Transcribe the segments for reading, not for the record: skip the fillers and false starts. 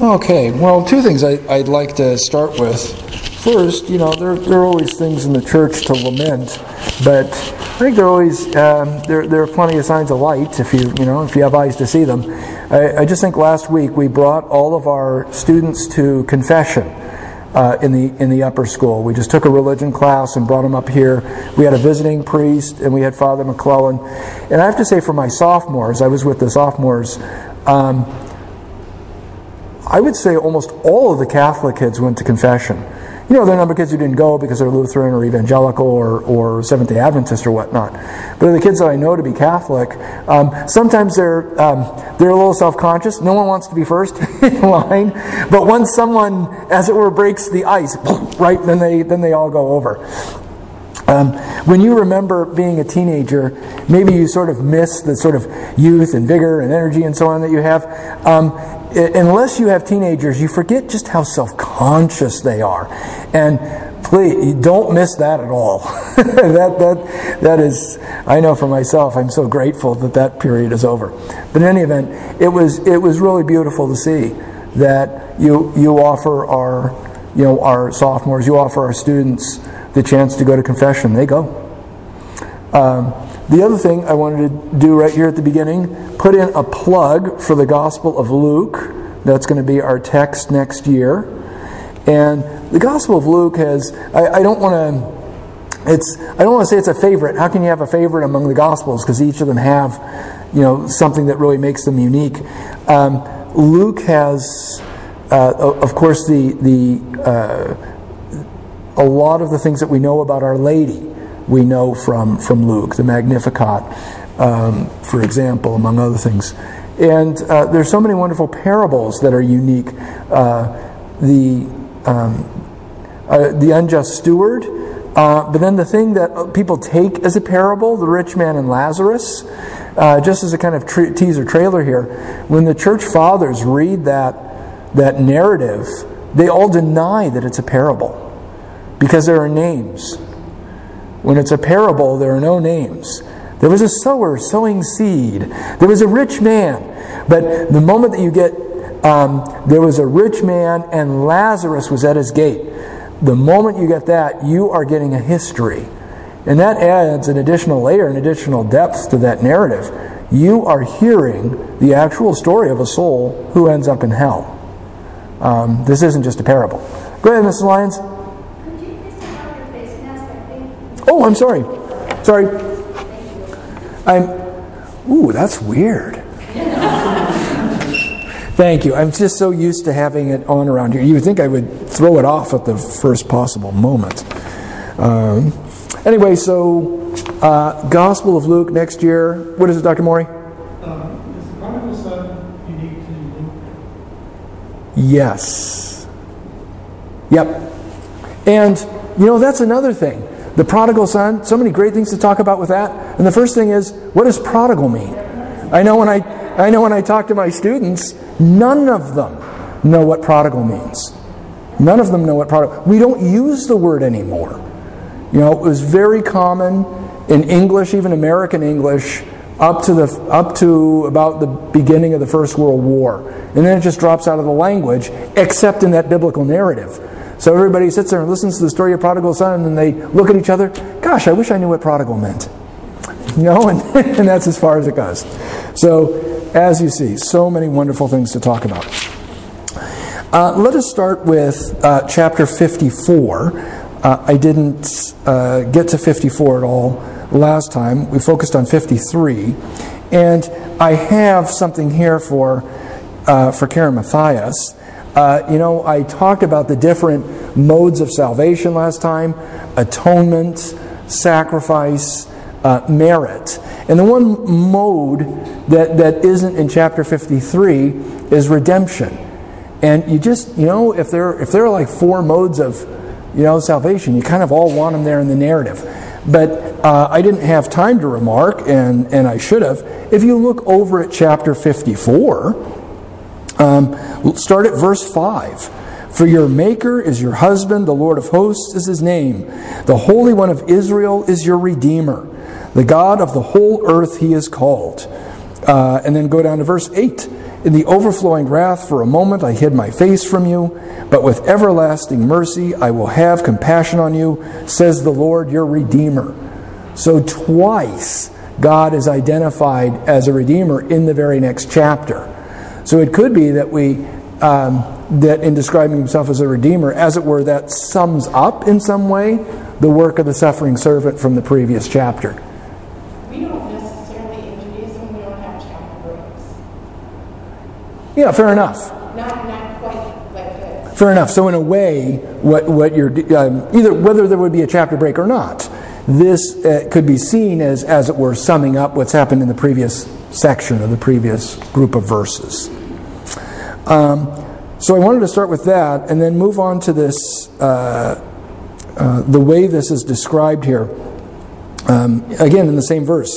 Okay, well, two things I'd like to start with. First, there are always things in the church to lament, but I think there are always there are plenty of signs of light if you have eyes to see them. I just think last week we brought all of our students to confession in the upper school. We just took a religion class and brought them up here. We had a visiting priest and we had Father McClellan. And I have to say, for my sophomores, I was with the sophomores. I would say almost all of the Catholic kids went to confession. There are a number of kids who didn't go because they're Lutheran or evangelical or Seventh-day Adventist or whatnot. But the kids that I know to be Catholic, sometimes they're a little self-conscious. No one wants to be first in line. But once someone, as it were, breaks the ice, right, then they all go over. When you remember being a teenager, maybe you sort of miss the sort of youth and vigor and energy and so on that you have. Unless you have teenagers, you forget just how self-conscious they are. And please, don't miss that at all. that is, I know for myself, I'm so grateful that period is over. But in any event, it was really beautiful to see that you offer our sophomores, you offer our students the chance to go to confession. They go. The other thing I wanted to do right here at the beginning, put in a plug for the Gospel of Luke. That's going to be our text next year. And the Gospel of Luke has, I don't want to say it's a favorite. How can you have a favorite among the Gospels? Because each of them have, something that really makes them unique. Luke has, of course, a lot of the things that we know about Our Lady, we know from Luke, the Magnificat, for example, among other things. And there's so many wonderful parables that are unique. The unjust steward, but then the thing that people take as a parable, the rich man and Lazarus, just as a kind of teaser trailer here, when the church fathers read that narrative, they all deny that it's a parable because there are names. When it's a parable, there are no names. There was a sower sowing seed. There was a rich man. But the moment that you get, there was a rich man and Lazarus was at his gate. The moment you get that, you are getting a history. And that adds an additional layer, an additional depth to that narrative. You are hearing the actual story of a soul who ends up in hell. This isn't just a parable. Go ahead, Mrs. Lyons. Oh, I'm sorry. Sorry. Ooh, that's weird. Thank you. I'm just so used to having it on around here. You would think I would throw it off at the first possible moment. Anyway, so Gospel of Luke next year. What is it, Dr. Morey? Is the prodigal son unique to Luke? Yes. Yep. And, that's another thing. The prodigal son, so many great things to talk about with that. And the first thing is, what does prodigal mean? I know when I talk to my students, none of them know what prodigal means. None of them know what prodigal. We don't use the word anymore. It was very common in English, even American English, up to about the beginning of the First World War. And then it just drops out of the language, except in that biblical narrative. So everybody sits there and listens to the story of prodigal son, and they look at each other. Gosh, I wish I knew what prodigal meant. And that's as far as it goes. So, as you see, so many wonderful things to talk about. Let us start with chapter 54. I didn't get to 54 at all last time. We focused on 53. And I have something here for Karen Matthias. I talked about the different modes of salvation last time: atonement, sacrifice, merit. And the one mode that isn't in chapter 53 is redemption. And you just, if there are like four modes of, salvation, you kind of all want them there in the narrative. But I didn't have time to remark, and I should have. If you look over at chapter 54, start at verse 5. For your Maker is your husband, the Lord of hosts is his name. The Holy One of Israel is your Redeemer. The God of the whole earth he is called. And then go down to verse 8. In the overflowing wrath for a moment I hid my face from you, but with everlasting mercy I will have compassion on you, says the Lord your Redeemer. So twice God is identified as a Redeemer in the very next chapter. So it could be that that in describing himself as a Redeemer, as it were, that sums up in some way the work of the suffering servant from the previous chapter. We don't necessarily, in Judaism, we don't have chapter breaks. Yeah, fair enough. Not quite like this. Fair enough. So in a way, what you're either whether there would be a chapter break or not, this could be seen as it were, summing up what's happened in the previous section or the previous group of verses. So I wanted to start with that and then move on to this, the way this is described here. Again, in the same verse.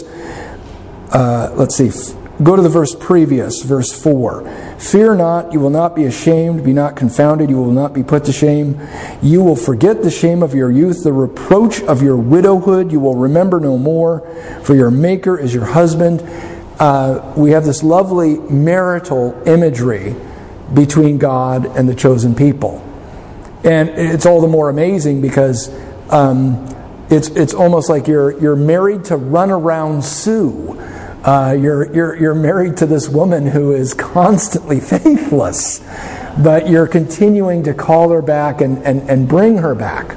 Let's see. Go to the verse previous, verse 4. Fear not, you will not be ashamed. Be not confounded, you will not be put to shame. You will forget the shame of your youth, the reproach of your widowhood you will remember no more, for your Maker is your husband. We have this lovely marital imagery between God and the chosen people. And it's all the more amazing because it's almost like you're married to runaround Sue. You're married to this woman who is constantly faithless, but you're continuing to call her back and bring her back.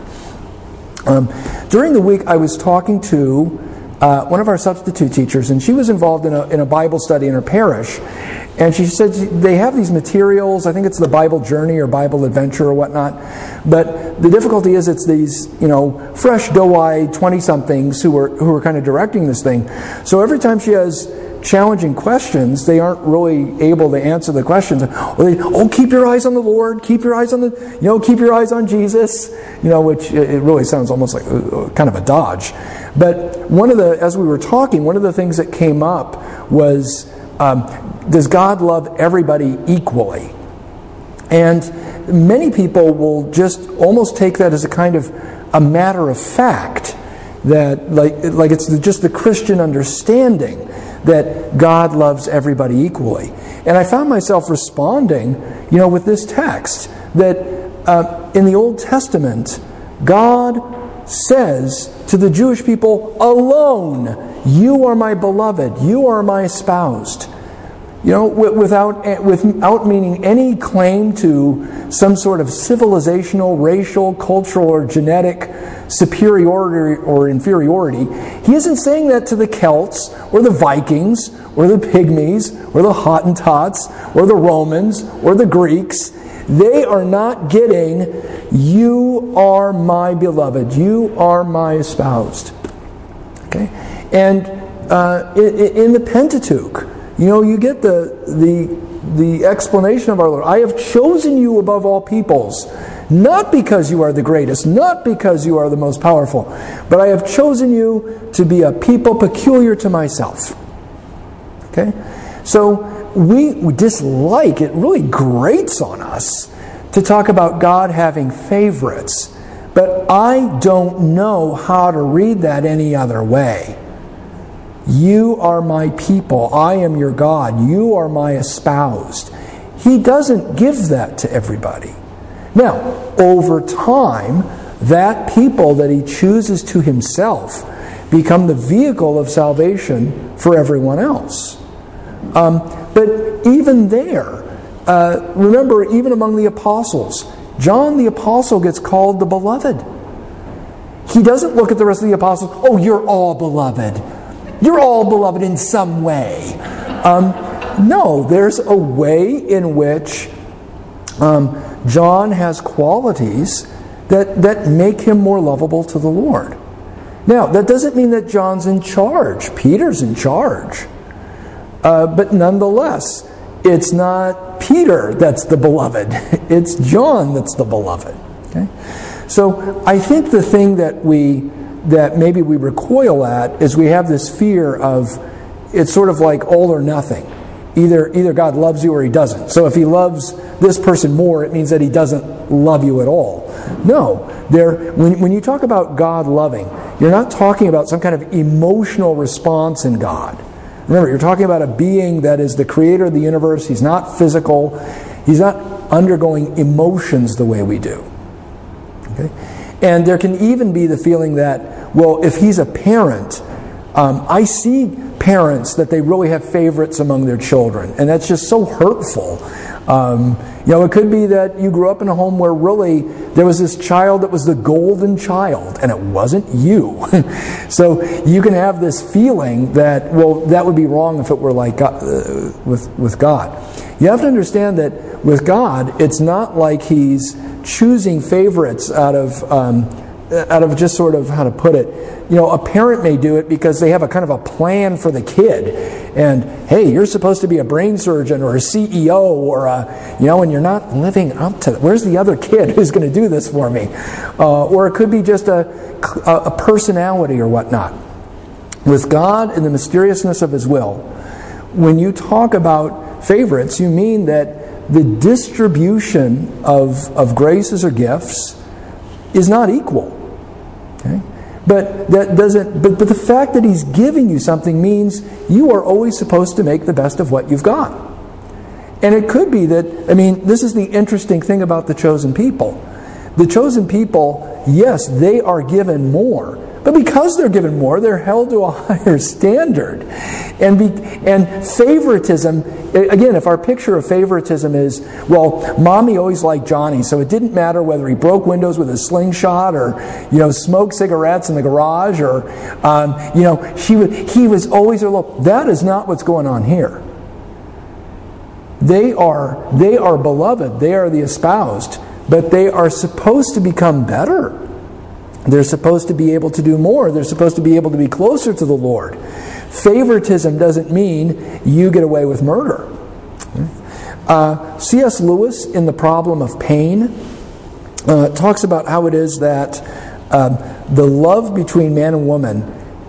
During the week, I was talking to one of our substitute teachers, and she was involved in a Bible study in her parish. And she said they have these materials, I think it's the Bible Journey or Bible Adventure or whatnot, but the difficulty is it's these, fresh, doe-eyed 20-somethings who are kind of directing this thing. So every time she has challenging questions, they aren't really able to answer the questions. Keep your eyes on the Lord, keep your eyes on keep your eyes on Jesus, which it really sounds almost like kind of a dodge. But as we were talking, one of the things that came up was, does God love everybody equally? And many people will just almost take that as a kind of a matter of fact, that like it's just the Christian understanding that God loves everybody equally. And I found myself responding, with this text, that in the Old Testament, God says to the Jewish people alone, you are my beloved, you are my espoused. Without meaning any claim to some sort of civilizational, racial, cultural, or genetic superiority or inferiority. He isn't saying that to the Celts, or the Vikings, or the Pygmies, or the Hottentots, or the Romans, or the Greeks. They are not getting, you are my beloved, you are my espoused. Okay? And in the Pentateuch, you get the explanation of our Lord. I have chosen you above all peoples, not because you are the greatest, not because you are the most powerful, but I have chosen you to be a people peculiar to myself. Okay? So we dislike, it really grates on us to talk about God having favorites, but I don't know how to read that any other way. You are my people. I am your God. You are my espoused. He doesn't give that to everybody. Now, over time, that people that he chooses to himself become the vehicle of salvation for everyone else. But even there, remember, even among the apostles, John the apostle gets called the beloved. He doesn't look at the rest of the apostles, you're all beloved. You're all beloved in some way. No, there's a way in which John has qualities that make him more lovable to the Lord. Now, that doesn't mean that John's in charge. Peter's in charge. But nonetheless, it's not Peter that's the beloved. It's John that's the beloved. Okay? So I think the thing that maybe we recoil at is we have this fear of, it's sort of like all or nothing. Either God loves you or he doesn't. So if he loves this person more, it means that he doesn't love you at all. No. When you talk about God loving, you're not talking about some kind of emotional response in God. Remember, you're talking about a being that is the creator of the universe. He's not physical. He's not undergoing emotions the way we do. Okay? And there can even be the feeling that, well, if he's a parent, I see parents that they really have favorites among their children, and that's just so hurtful. It could be that you grew up in a home where really there was this child that was the golden child, and it wasn't you. So you can have this feeling that, well, that would be wrong if it were like God, with God. You have to understand that with God, it's not like He's choosing favorites out of just sort of, how to put it, a parent may do it because they have a kind of a plan for the kid. And, hey, you're supposed to be a brain surgeon or a CEO or and you're not living up to it. Where's the other kid who's going to do this for me? Or it could be just a personality or whatnot. With God and the mysteriousness of His will, when you talk about favorites, you mean that the distribution of graces or gifts is not equal. Okay? But that doesn't. But the fact that He's giving you something means you are always supposed to make the best of what you've got. And it could be that. This is the interesting thing about the chosen people. The chosen people, yes, they are given more, but because they're given more, they're held to a higher standard. And favoritism, again, if our picture of favoritism is, well, Mommy always liked Johnny, so it didn't matter whether he broke windows with a slingshot or, smoked cigarettes in the garage or, he was always her love. That is not what's going on here. They are beloved. They are the espoused, but they are supposed to become better. They're supposed to be able to do more. They're supposed to be able to be closer to the Lord. Favoritism doesn't mean you get away with murder. C.S. Lewis, in The Problem of Pain, talks about how it is that the love between man and woman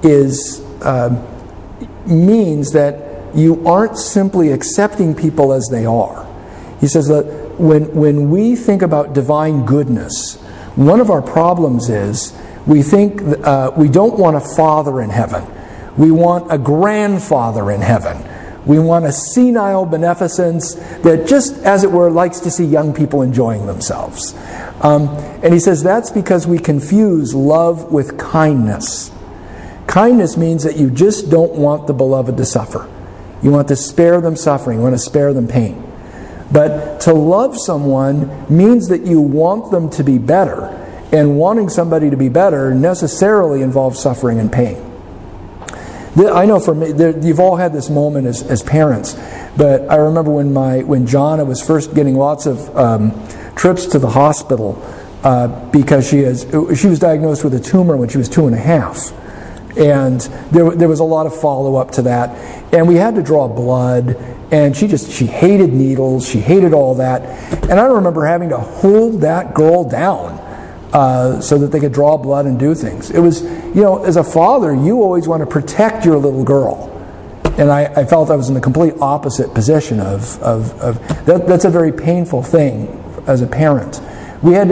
means that you aren't simply accepting people as they are. He says that when we think about divine goodness, one of our problems is we think we don't want a father in heaven. We want a grandfather in heaven. We want a senile beneficence that just, as it were, likes to see young people enjoying themselves. And he says that's because we confuse love with kindness. Kindness means that you just don't want the beloved to suffer. You want to spare them suffering. You want to spare them pain. But to love someone means that you want them to be better. And wanting somebody to be better necessarily involves suffering and pain. I know for me, you've all had this moment as parents, but I remember when Jonna was first getting lots of trips to the hospital because she was diagnosed with a tumor when she was 2.5. And there was a lot of follow-up to that. And we had to draw blood. And she hated needles. She hated all that. And I remember having to hold that girl down so that they could draw blood and do things. It was, as a father, you always want to protect your little girl. And I felt I was in the complete opposite position of that. That's a very painful thing as a parent. She had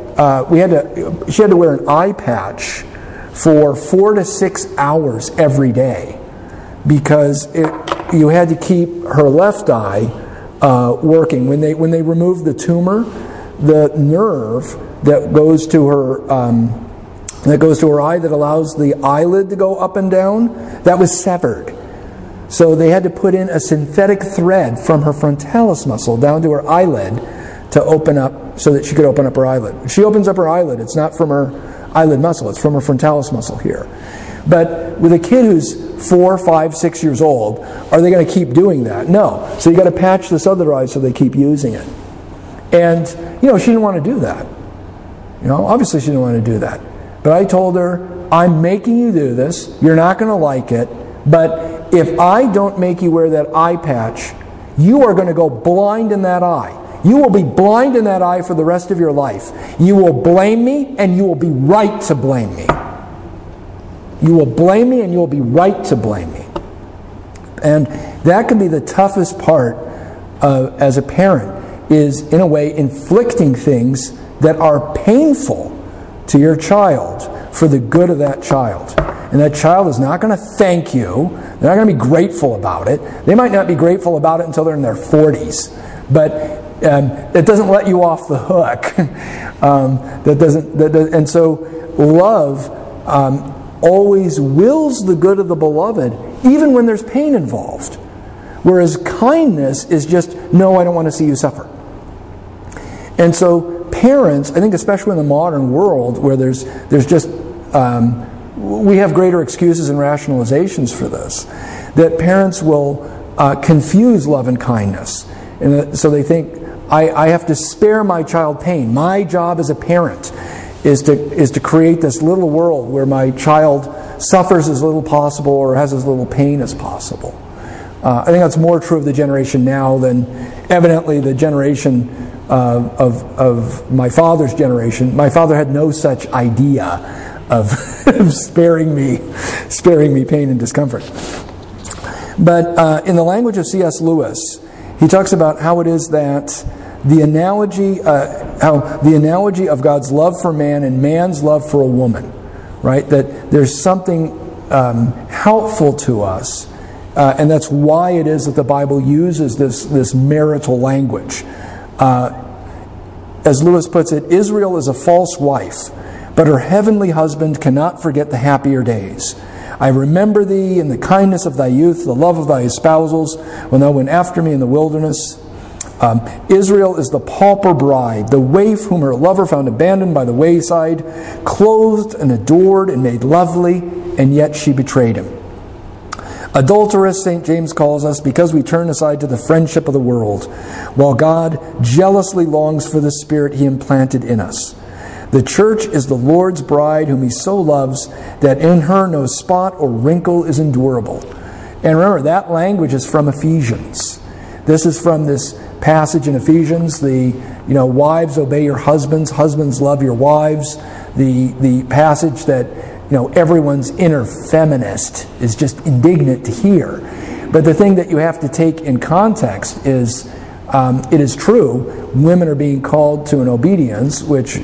to wear an eye patch for 4 to 6 hours every day because you had to keep her left eye working. When they removed the tumor, the nerve that goes to her eye that allows the eyelid to go up and down, that was severed. So they had to put in a synthetic thread from her frontalis muscle down to her eyelid to open up so that she could open up her eyelid. When she opens up her eyelid, it's not from her eyelid muscle, it's from her frontalis muscle here. But with a kid who's 4, 5, 6 years old, are they going to keep doing that? No. So you got to patch this other eye so they keep using it. And, she didn't want to do that. Obviously she didn't want to do that. But I told her, I'm making you do this. You're not going to like it. But if I don't make you wear that eye patch, you are going to go blind in that eye. You will be blind in that eye for the rest of your life. You will blame me, and you will be right to blame me. You will blame me, and you will be right to blame me. And that can be the toughest part as a parent, is in a way inflicting things that are painful to your child for the good of that child. and that child is not going to thank you. They're not going to be grateful about it. They might not be grateful about it until they're in their 40s. But it doesn't let you off the hook. And so love always wills the good of the beloved, even when there's pain involved. Whereas kindness is just, no, I don't want to see you suffer. And so parents, I think especially in the modern world where there's just, we have greater excuses and rationalizations for this, that parents will confuse love and kindness. And so they think, I have to spare my child pain. My job as a parent is to create this little world where my child suffers as little possible or has as little pain as possible. I think that's more true of the generation now than evidently the generation of my father's generation. My father had no such idea of sparing me pain and discomfort. But in the language of C.S. Lewis, he talks about how it is that the analogy of God's love for man and man's love for a woman, right? That there's something helpful to us, and that's why it is that the Bible uses this marital language. As Lewis puts it, Israel is a false wife, but her heavenly husband cannot forget the happier days. I remember thee in the kindness of thy youth, the love of thy espousals, when thou went after me in the wilderness. Israel is the pauper bride, the waif whom her lover found abandoned by the wayside, clothed and adored and made lovely, and yet she betrayed him. Adulterous, St. James calls us, because we turn aside to the friendship of the world, while God jealously longs for the Spirit He implanted in us. The church is the Lord's bride whom He so loves that in her no spot or wrinkle is endurable. And remember, that language is from Ephesians. This is from this passage in Ephesians, wives obey your husbands, husbands love your wives. The passage that everyone's inner feminist is just indignant to hear. But the thing that you have to take in context is, it is true, women are being called to an obedience, which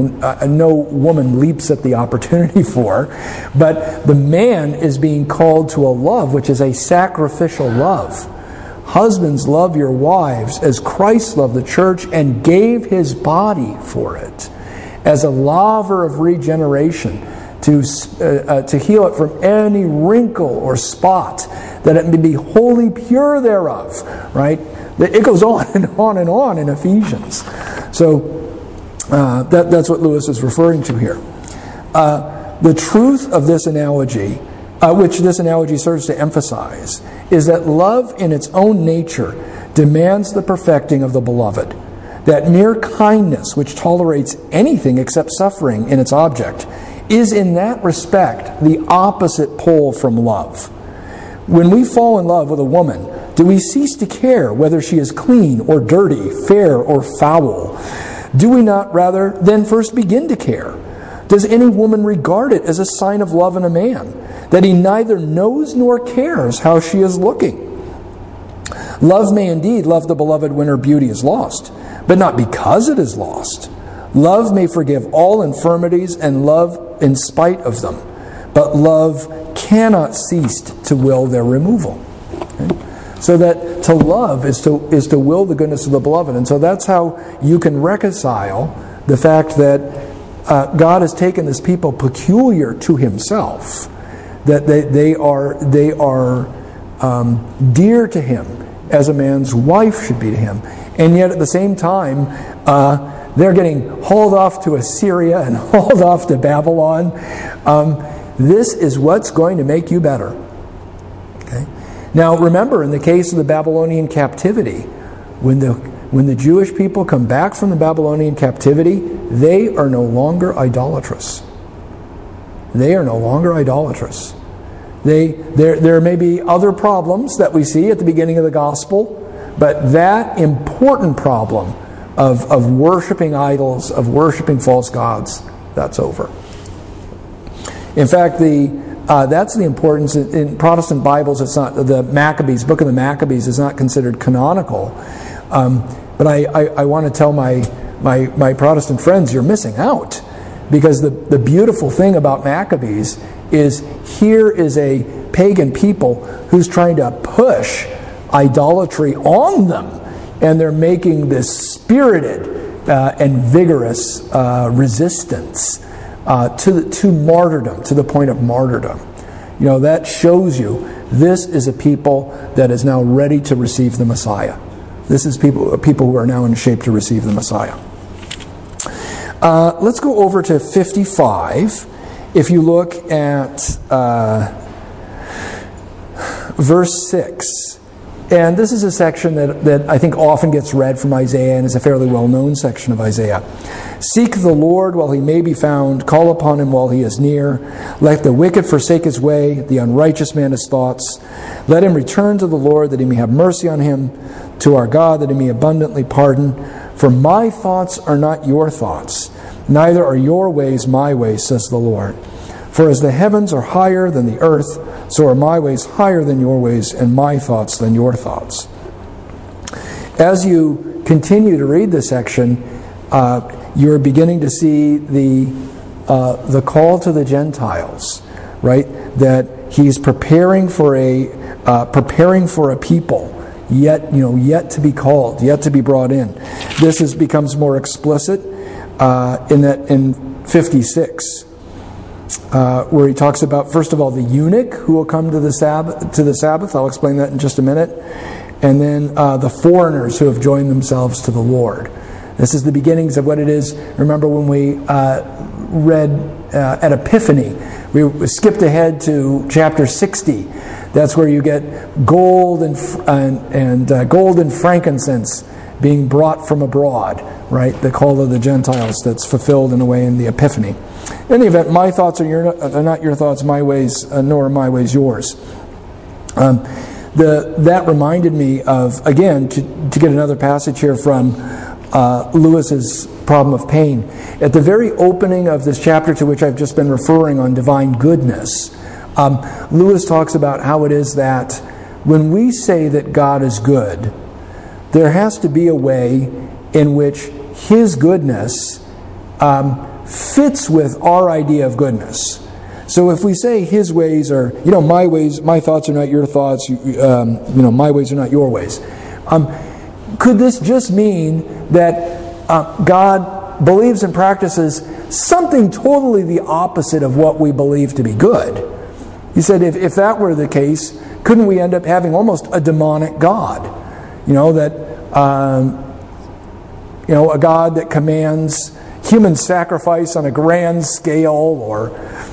no woman leaps at the opportunity for. But the man is being called to a love, which is a sacrificial love. Husbands, love your wives as Christ loved the church and gave His body for it, as a laver of regeneration, to heal it from any wrinkle or spot, that it may be wholly pure thereof. Right? It goes on and on and on in Ephesians. So that's what Lewis is referring to here. The truth of this analogy, which this analogy serves to emphasize, is that love in its own nature demands the perfecting of the beloved. That mere kindness, which tolerates anything except suffering in its object, is in that respect the opposite pole from love. When we fall in love with a woman, do we cease to care whether she is clean or dirty, fair or foul? Do we not rather then first begin to care? Does any woman regard it as a sign of love in a man, that he neither knows nor cares how she is looking? Love may indeed love the beloved when her beauty is lost, but not because it is lost. Love may forgive all infirmities and love in spite of them, but love cannot cease to will their removal. Okay? So that to love is to will the goodness of the beloved. And so that's how you can reconcile the fact that God has taken this people peculiar to Himself, that they are dear to Him as a man's wife should be to him, and yet at the same time they're getting hauled off to Assyria and hauled off to Babylon. This is what's going to make you better. Okay? Now remember, in the case of the Babylonian captivity, when the Jewish people come back from the Babylonian captivity, they are no longer idolatrous. They are no longer idolatrous. There may be other problems that we see at the beginning of the gospel, but that important problem of worshiping idols, of worshiping false gods, that's over. In fact, that's the importance in Protestant Bibles. It's not the Maccabees, Book of the Maccabees is not considered canonical. But I want to tell my Protestant friends, you're missing out, because the beautiful thing about Maccabees is here is a pagan people who's trying to push idolatry on them, and they're making this spirited and vigorous resistance to martyrdom, to the point of martyrdom. You know, that shows you this is a people that is now ready to receive the Messiah. This is people who are now in shape to receive the Messiah. Let's go over to 55. If you look at verse 6, and this is a section that I think often gets read from Isaiah and is a fairly well-known section of Isaiah. Seek the Lord while he may be found. Call upon him while he is near. Let the wicked forsake his way, the unrighteous man his thoughts. Let him return to the Lord, that he may have mercy on him, to our God, that he may abundantly pardon. For my thoughts are not your thoughts, neither are your ways my ways, says the Lord. For as the heavens are higher than the earth, so are my ways higher than your ways, and my thoughts than your thoughts. As you continue to read this section, you're beginning to see the call to the Gentiles, right? That he's preparing for a people yet to be called, yet to be brought in. This becomes more explicit in 56. Where he talks about, first of all, the eunuch who will come to the Sabbath. I'll explain that in just a minute. And then the foreigners who have joined themselves to the Lord. This is the beginnings of what it is. Remember when we read at Epiphany, we skipped ahead to chapter 60. That's where you get gold and gold and frankincense being brought from abroad, right? The call of the Gentiles that's fulfilled in a way in the Epiphany. In any event, my thoughts are not your thoughts, my ways, nor are my ways yours. That reminded me of, again, to get another passage here from Lewis's Problem of Pain. At the very opening of this chapter to which I've just been referring on divine goodness, Lewis talks about how it is that when we say that God is good, there has to be a way in which his goodness fits with our idea of goodness. So if we say his ways are, my ways, my thoughts are not your thoughts, my ways are not your ways. Could this just mean that God believes and practices something totally the opposite of what we believe to be good? He said if that were the case, couldn't we end up having almost a demonic God? A God that commands human sacrifice on a grand scale, or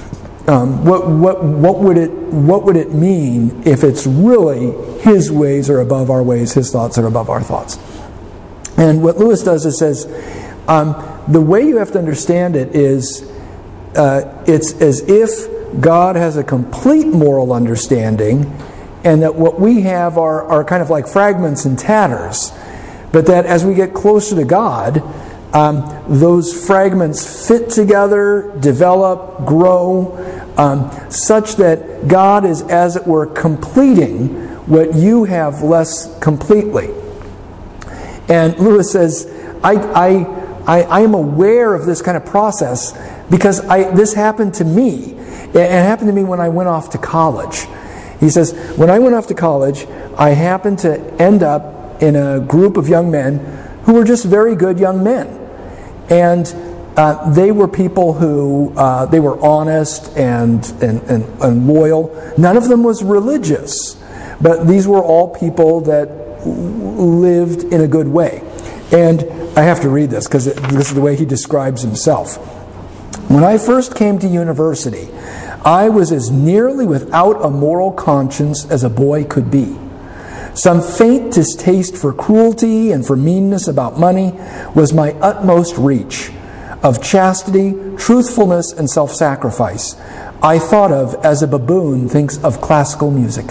what would it mean if it's really his ways are above our ways, his thoughts are above our thoughts? And what Lewis does is says, the way you have to understand it is it's as if God has a complete moral understanding, and that what we have are kind of like fragments and tatters, but that as we get closer to God, those fragments fit together, develop, grow, such that God is, as it were, completing what you have less completely. And Lewis says, I am aware of this kind of process because this happened to me. It happened to me when I went off to college. He says, when I went off to college, I happened to end up in a group of young men who were just very good young men. And they were people who, they were honest and loyal. None of them was religious. But these were all people that lived in a good way. And I have to read this because this is the way he describes himself. When I first came to university, I was as nearly without a moral conscience as a boy could be. Some faint distaste for cruelty and for meanness about money was my utmost reach. Of chastity, truthfulness, and self-sacrifice, I thought of as a baboon thinks of classical music.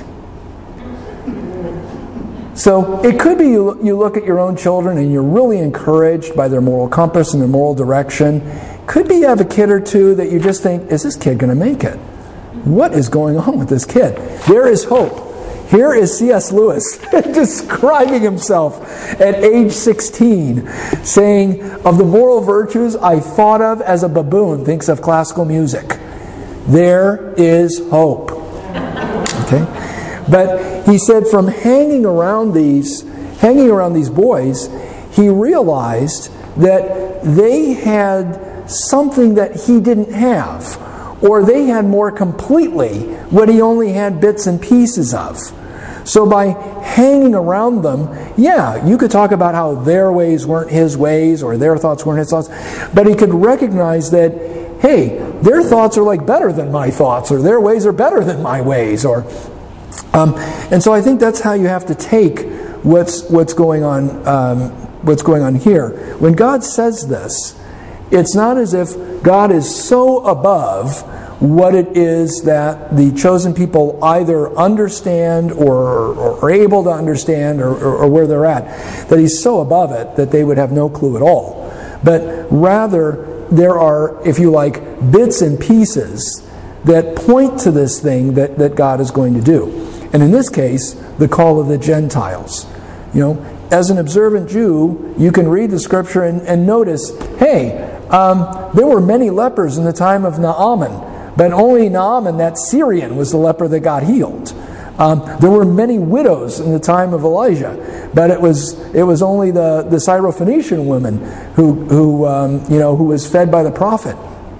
So it could be you look at your own children and you're really encouraged by their moral compass and their moral direction. Could be you have a kid or two that you just think, is this kid going to make it? What is going on with this kid? There is hope. Here is C.S. Lewis describing himself at age 16, saying, of the moral virtues I thought of as a baboon thinks of classical music. There is hope. Okay? But he said from hanging around these boys, he realized that they had something that he didn't have, or they had more completely what he only had bits and pieces of. So by hanging around them, yeah, you could talk about how their ways weren't his ways or their thoughts weren't his thoughts, but he could recognize that, hey, their thoughts are like better than my thoughts, or their ways are better than my ways, or and so I think that's how you have to take what's going on here. When God says this, it's not as if God is so above what it is that the chosen people either understand or are able to understand or where they're at, that he's so above it that they would have no clue at all. But rather, there are, if you like, bits and pieces that point to this thing that God is going to do. And in this case, the call of the Gentiles. You know, as an observant Jew, you can read the scripture and notice, hey, there were many lepers in the time of Naaman, but only Naaman, that Syrian, was the leper that got healed. There were many widows in the time of Elijah, but it was only the Syrophoenician woman who was fed by the prophet.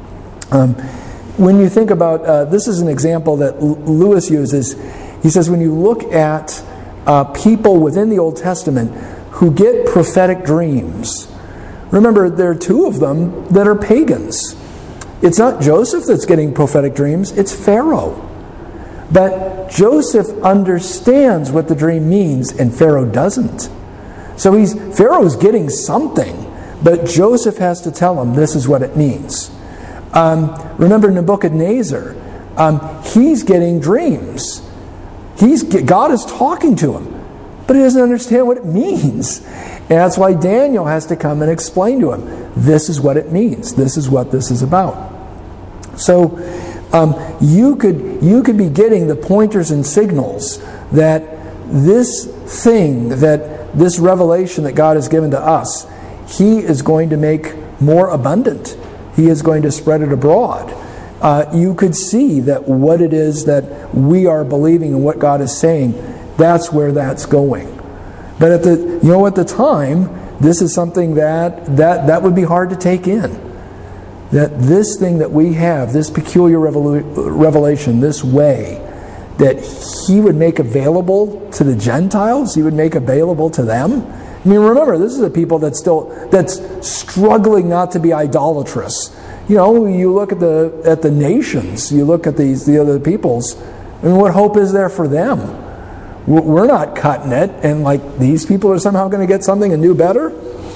When you think about this, is an example that Lewis uses. He says when you look at people within the Old Testament who get prophetic dreams, remember there are two of them that are pagans. It's not Joseph that's getting prophetic dreams, it's Pharaoh. But Joseph understands what the dream means, and Pharaoh doesn't. So Pharaoh's getting something, but Joseph has to tell him this is what it means. Remember Nebuchadnezzar, he's getting dreams. God is talking to him, but he doesn't understand what it means. And that's why Daniel has to come and explain to him, this is what it means. This is what this is about. So you could be getting the pointers and signals that this thing, that this revelation that God has given to us, he is going to make more abundant. He is going to spread it abroad. You could see that what it is that we are believing and what God is saying, that's where that's going. But at the time, this is something that would be hard to take in. That this thing that we have, this peculiar revelation, this way, that he would make available to the Gentiles, he would make available to them. I mean, remember, this is a people that's struggling not to be idolatrous. You know, you look at the nations, you look at the other peoples, I mean, what hope is there for them? We're not cutting it, and like these people are somehow going to get something and do better.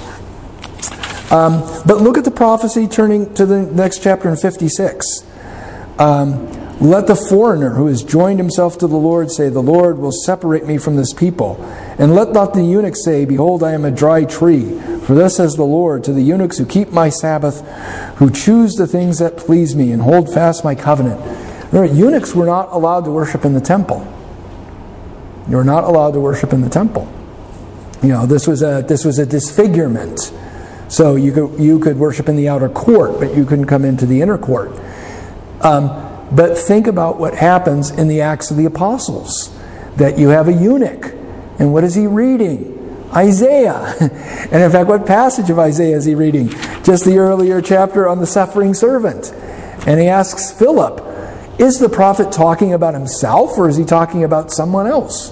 But look at the prophecy, turning to the next chapter in 56. Let the foreigner who has joined himself to the Lord say, the Lord will separate me from this people. And let not the eunuch say, behold, I am a dry tree. For thus says the Lord to the eunuchs who keep my Sabbath, who choose the things that please me, and hold fast my covenant. Remember, eunuchs were not allowed to worship in the temple. You were not allowed to worship in the temple. You know, this was a disfigurement. So you could worship in the outer court, but you couldn't come into the inner court. But think about what happens in the Acts of the Apostles. That you have a eunuch. And what is he reading? Isaiah. And in fact, what passage of Isaiah is he reading? Just the earlier chapter on the suffering servant. And he asks Philip, is the prophet talking about himself, or is he talking about someone else?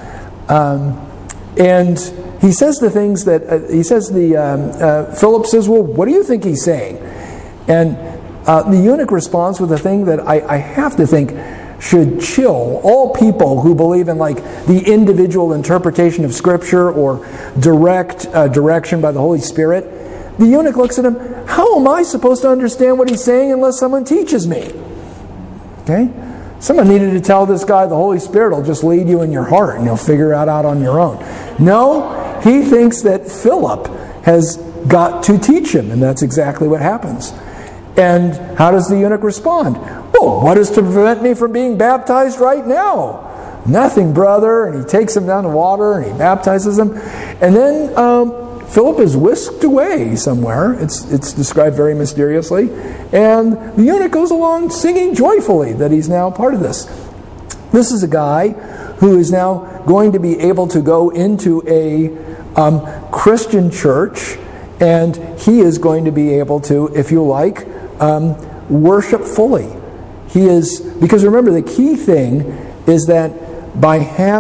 And he says the things that Philip says, well, what do you think he's saying? And the eunuch responds with a thing that I have to think should chill all people who believe in like the individual interpretation of Scripture or direct direction by the Holy Spirit. The eunuch looks at him, how am I supposed to understand what he's saying unless someone teaches me? Okay? Someone needed to tell this guy the Holy Spirit will just lead you in your heart and you'll figure it out on your own. No, he thinks that Philip has got to teach him, and that's exactly what happens. And how does the eunuch respond? Well, what is to prevent me from being baptized right now? Nothing, brother. And he takes him down to water and he baptizes him. And then Philip is whisked away somewhere. It's described very mysteriously. And the eunuch goes along singing joyfully that he's now part of this. This is a guy who is now going to be able to go into a Christian church, and he is going to be able to, if you like, worship fully. He is, because remember, the key thing is that by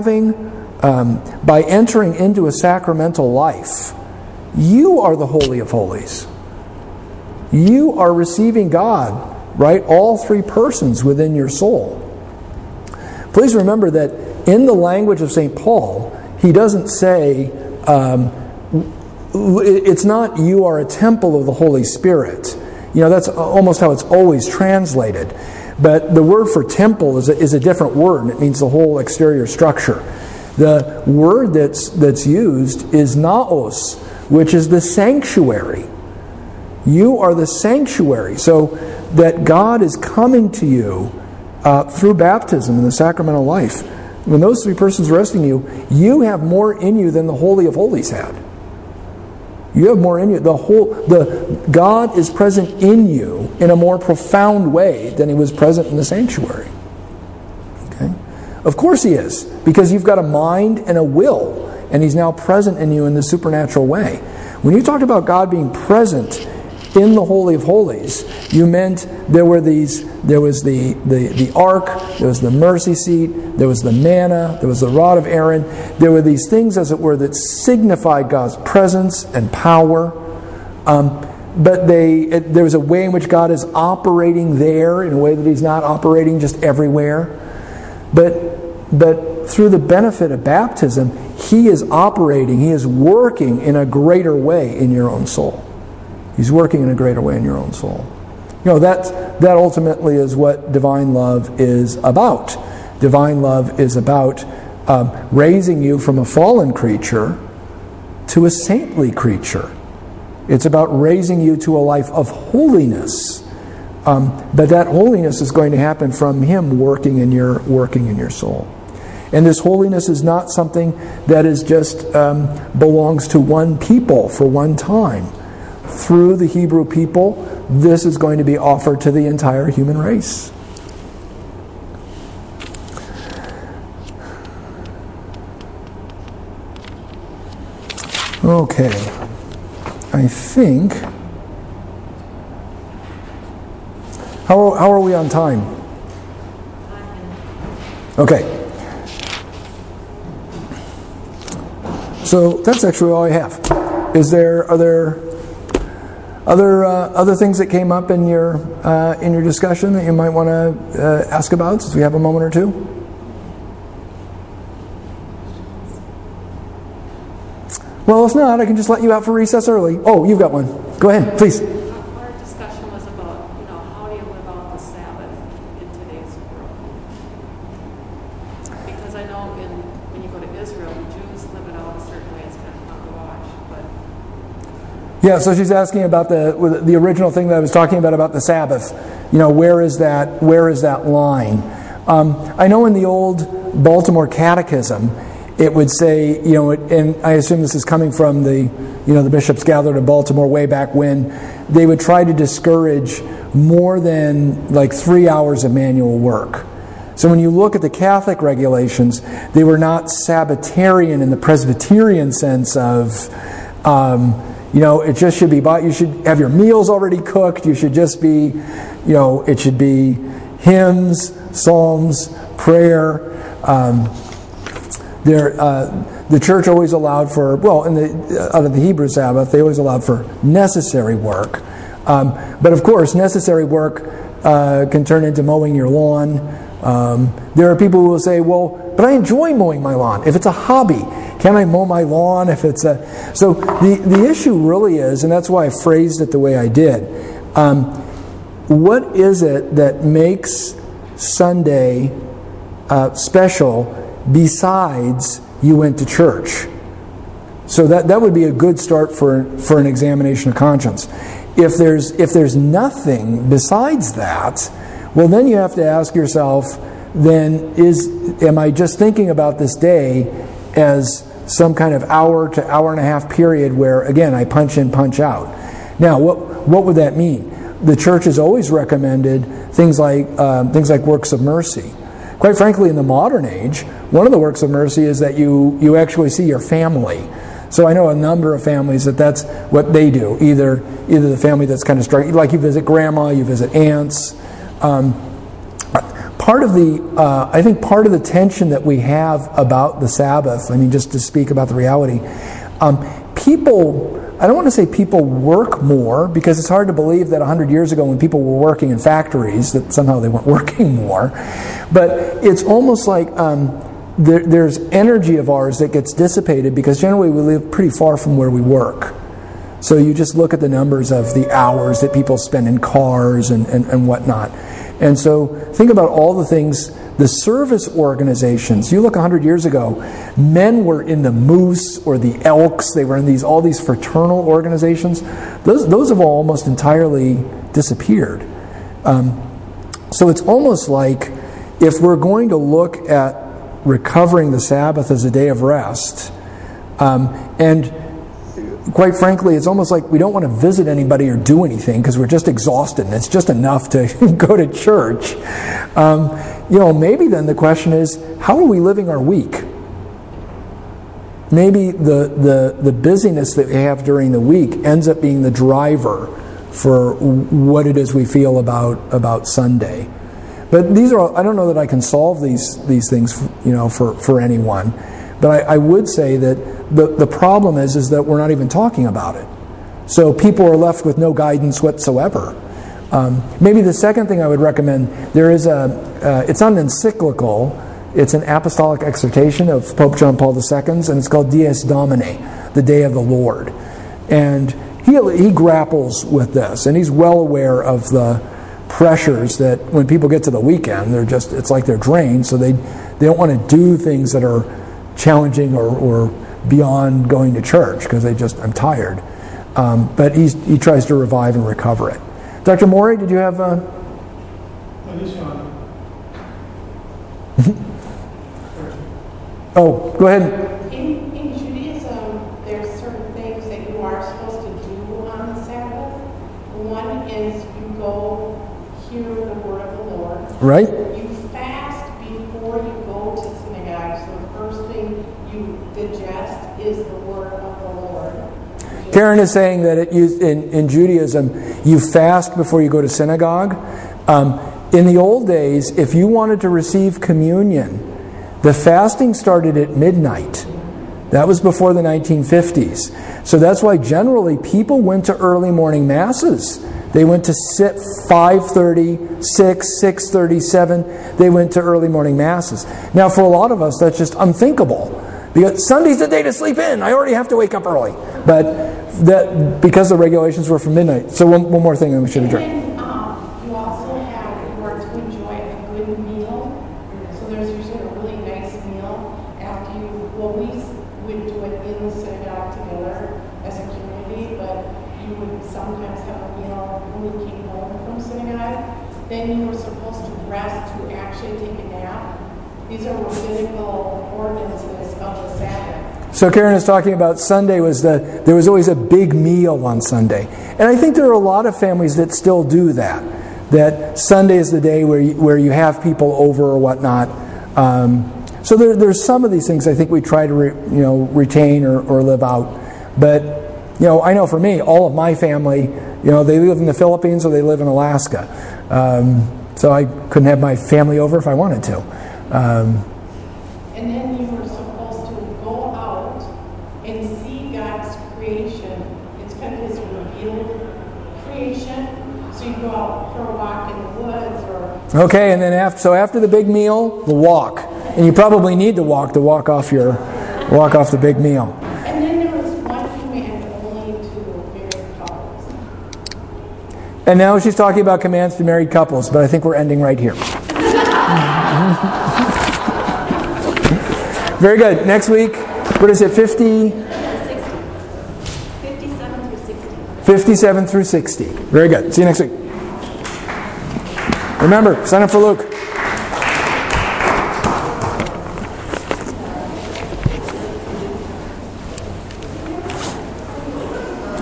entering into a sacramental life, you are the Holy of Holies. You are receiving God, right? All three persons within your soul. Please remember that in the language of St. Paul, he doesn't say, it's not you are a temple of the Holy Spirit. That's almost how it's always translated. But the word for temple is a different word, and it means the whole exterior structure. The word that's used is naos, which is the sanctuary. You are the sanctuary. So that God is coming to you through baptism in the sacramental life. When those three persons are resting you, you have more in you than the Holy of Holies had. You have more in you. God is present in you in a more profound way than He was present in the sanctuary. Okay? Of course He is, because you've got a mind and a will, and He's now present in you in the supernatural way. When you talked about God being present in the Holy of Holies, you meant there was the ark, there was the mercy seat, there was the manna, there was the rod of Aaron. There were these things, as it were, that signified God's presence and power. But there was a way in which God is operating there in a way that He's not operating just everywhere. But through the benefit of baptism, He is operating, He is working in a greater way in your own soul. He's working in a greater way in your own soul. That ultimately is what divine love is about. Divine love is about raising you from a fallen creature to a saintly creature. It's about raising you to a life of holiness. But that holiness is going to happen from Him working in your soul. And this holiness is not something that is just belongs to one people for one time. Through the Hebrew people, this is going to be offered to the entire human race. Okay. I think... How are we on time? Okay. So that's actually all I have. Are there other things that came up in your discussion that you might want to ask about, since we have a moment or two? Well, if not, I can just let you out for recess early. Oh, you've got one. Go ahead, please. Our discussion was about, how do you live out the Sabbath in today's world? Because I know when you go to Israel, the Jews live it out a certain way. It's kind of fun to watch, but... Yeah, so she's asking about the original thing that I was talking about the Sabbath. Where is that line? I know in the old Baltimore Catechism, it would say, and I assume this is coming from the bishops gathered in Baltimore way back when, they would try to discourage more than 3 hours of manual work. So when you look at the Catholic regulations, they were not Sabbatarian in the Presbyterian sense of, it just should be you should have your meals already cooked. You should just be, it should be hymns, psalms, prayer. The church always allowed for, out of the Hebrew Sabbath, they always allowed for necessary work. But of course, necessary work can turn into mowing your lawn. There are people who will say, but I enjoy mowing my lawn. If it's a hobby, can I mow my lawn? If it's So the issue really is, and that's why I phrased it the way I did, what is it that makes Sunday special besides you went to church? So that would be a good start for an examination of conscience. If there's nothing besides that, well, then you have to ask yourself, then am I just thinking about this day as some kind of hour to hour and a half period where, again, I punch in, punch out. Now, what would that mean? The church has always recommended things like works of mercy. Quite frankly, in the modern age, one of the works of mercy is that you actually see your family. So I know a number of families that's what they do. Either the family that's kind of struggling, like you visit grandma, you visit aunts. I think part of the tension that we have about the Sabbath, I mean, just to speak about the reality, people, I don't want to say people work more, because it's hard to believe that 100 years ago when people were working in factories, that somehow they weren't working more. But it's almost like there's energy of ours that gets dissipated, because generally we live pretty far from where we work. So you just look at the numbers of the hours that people spend in cars and whatnot. And so think about all the things, the service organizations. You look 100 years ago, men were in the Moose or the Elks. They were in all these fraternal organizations. Those have all almost entirely disappeared. So it's almost like if we're going to look at recovering the Sabbath as a day of rest, and quite frankly, it's almost like we don't want to visit anybody or do anything because we're just exhausted and it's just enough to go to church. Maybe then the question is, how are we living our week? Maybe the busyness that we have during the week ends up being the driver for what it is we feel about Sunday. But these are all, I don't know that I can solve these things, for anyone. But I would say that the problem is that we're not even talking about it. So people are left with no guidance whatsoever. Maybe the second thing I would recommend, there is it's not an encyclical, it's an apostolic exhortation of Pope John Paul II, and it's called Dies Domini, the Day of the Lord. And he grapples with this, and he's well aware of the pressures that when people get to the weekend, it's like they're drained, so they don't want to do things that are challenging or beyond going to church because I'm tired. But he tries to revive and recover it. Dr. Morey, did you have Oh, go ahead. In Judaism, there's certain things that you are supposed to do on the Sabbath. One is you go hear the word of the Lord. Right. You fast before you go to synagogue. So the first thing you digest is the word of the Lord. Karen is saying that in Judaism, you fast before you go to synagogue. In the old days, if you wanted to receive communion, the fasting started at midnight. That was before the 1950s. So that's why generally people went to early morning masses. They went to 5:30, 6, 6:30, 7. They went to early morning masses. Now for a lot of us, that's just unthinkable. Because Sunday's the day to sleep in. I already have to wake up early. But because the regulations were from midnight. So one more thing that we should address. And you also have, in order to enjoy a good meal, so there's usually a really nice meal after we would do it in the synagogue together as a community, but you would sometimes have a meal when you came home from synagogue. Then you were supposed to rest to actually take a nap. These are rabbinical ordinances of the Sabbath. So Karen is talking about Sunday there was always a big meal on Sunday. And I think there are a lot of families that still do that. That Sunday is the day where you have people over or whatnot. So there's some of these things I think we try to retain or live out. But I know for me, all of my family, they live in the Philippines or they live in Alaska. So I couldn't have my family over if I wanted to. And then you were supposed to go out and see God's creation. It's kind of His revealed creation. So you go out for a walk in the woods or... Okay, and then after the big meal, the walk. And you probably need to walk off the big meal. And then there was one command only to married couples. And now she's talking about commands to married couples, but I think we're ending right here. Very good. Next week, what is it, 50? 57 through 60. 57 through 60. Very good. See you next week. Remember, sign up for Luke.